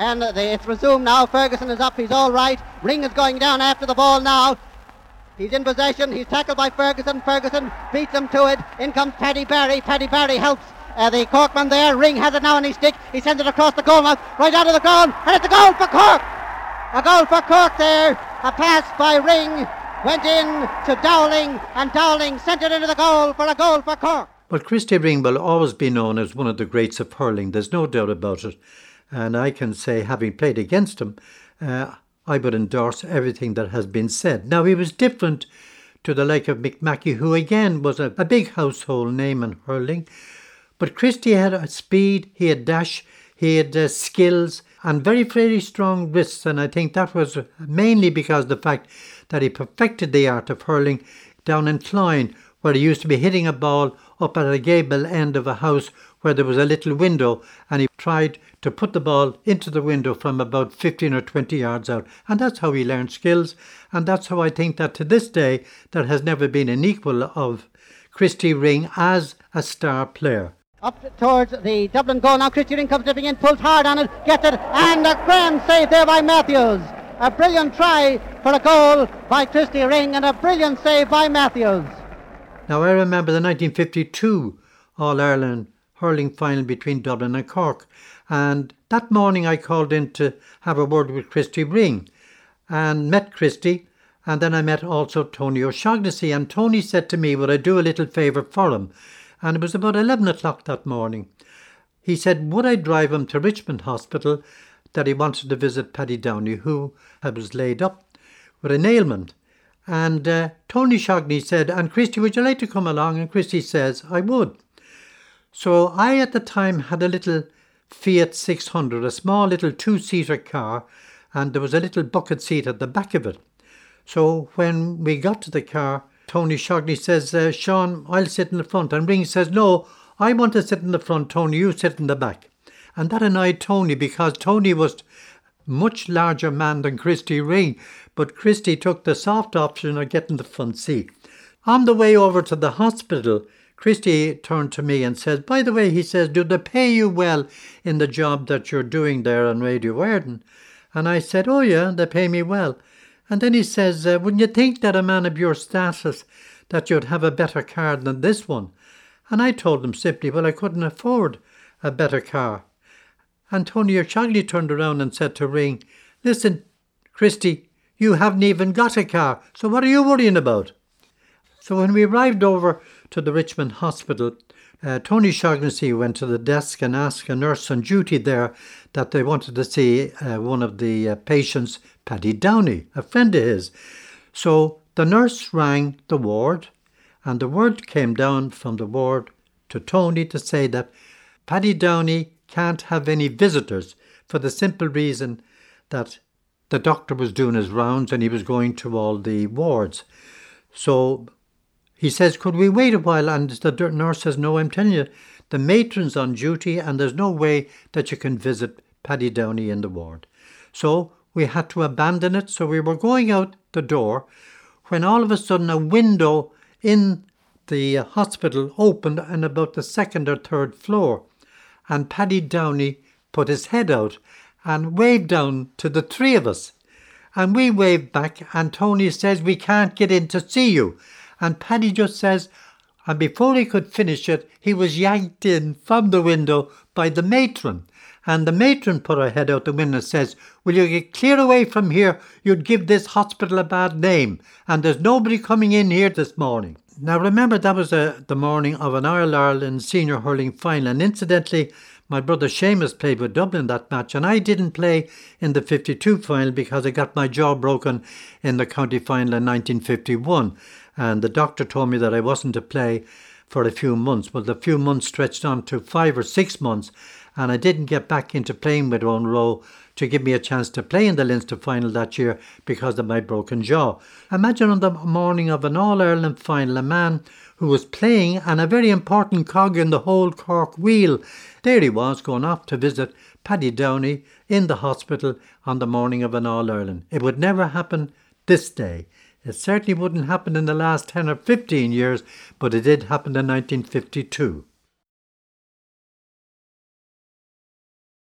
And it's resumed now. Ferguson is up. He's all right. Ring is going down after the ball now. He's in possession. He's tackled by Ferguson. Ferguson beats him to it. In comes Paddy Barry. Paddy Barry helps the Corkman there. Ring has it now on his stick. He sends it across the goal mouth, right out of the ground. And it's a goal for Cork. A goal for Cork there. A pass by Ring went in to Dowling, and Dowling sent it into the goal for a goal for Cork. Well, Christy Ring will always be known as one of the greats of hurling. There's no doubt about it. And I can say, having played against him, I would endorse everything that has been said. Now, he was different to the like of Mick Mackey, who again was a big household name in hurling. But Christy had a speed, he had dash, he had skills and very, very strong wrists. And I think that was mainly because of the fact that he perfected the art of hurling down in Clyne, where he used to be hitting a ball up at a gable end of a house where there was a little window, and he tried to put the ball into the window from about 15 or 20 yards out. And that's how he learned skills. And that's how I think that to this day there has never been an equal of Christy Ring as a star player. Up towards the Dublin goal now. Christy Ring comes dipping in, pulls hard on it, gets it, and a grand save there by Matthews. A brilliant try for a goal by Christy Ring and a brilliant save by Matthews. Now I remember the 1952 All-Ireland hurling final between Dublin and Cork, and that morning I called in to have a word with Christy Ring and met Christy, and then I met also Tony O'Shaughnessy, and Tony said to me would I do a little favour for him, and it was about 11 o'clock that morning. He said would I drive him to Richmond Hospital, that he wanted to visit Paddy Downey, who was laid up with an ailment. And Tony Shaughnessy said, and Christy, would you like to come along? And Christy says, I would. So I at the time had a little Fiat 600, a small little two-seater car, and there was a little bucket seat at the back of it. So when we got to the car, Tony Shaughnessy says, Sean, I'll sit in the front. And Ring says, no, I want to sit in the front, Tony, you sit in the back. And that annoyed Tony because Tony was much larger man than Christy Ring, but Christy took the soft option of getting the front seat. On the way over to the hospital, Christy turned to me and said, by the way, he says, do they pay you well in the job that you're doing there on Radio Ireland? And I said, oh yeah, they pay me well. And then he says, wouldn't you think that a man of your status, that you'd have a better car than this one? And I told him simply, well, I couldn't afford a better car. And Tony O'Shaughnessy turned around and said to Ring, listen, Christy, you haven't even got a car, so what are you worrying about? So when we arrived over to the Richmond Hospital, Tony O'Shaughnessy went to the desk and asked a nurse on duty there that they wanted to see one of the patients, Paddy Downey, a friend of his. So the nurse rang the ward, and the word came down from the ward to Tony to say that Paddy Downey can't have any visitors for the simple reason that the doctor was doing his rounds and he was going to all the wards. So he says, could we wait a while? And the nurse says, no, I'm telling you, the matron's on duty and there's no way that you can visit Paddy Downey in the ward. So we had to abandon it. So we were going out the door when all of a sudden a window in the hospital opened on about the second or third floor. And Paddy Downey put his head out and waved down to the three of us. And we waved back, and Tony says, we can't get in to see you. And Paddy just says, and before he could finish it, he was yanked in from the window by the matron. And the matron put her head out the window and says, will you get clear away from here? You'd give this hospital a bad name. And there's nobody coming in here this morning. Now remember, that was the morning of an All-Ireland senior hurling final. And incidentally, my brother Seamus played with Dublin that match. And I didn't play in the 52 final because I got my jaw broken in the county final in 1951. And the doctor told me that I wasn't to play for a few months. Well, the few months stretched on to 5 or 6 months. And I didn't get back into playing with Owen Rowe to give me a chance to play in the Leinster final that year because of my broken jaw. Imagine on the morning of an All-Ireland final, a man who was playing and a very important cog in the whole Cork wheel. There he was going off to visit Paddy Downey in the hospital on the morning of an All-Ireland. It would never happen this day. It certainly wouldn't happen in the last 10 or 15 years, but it did happen in 1952.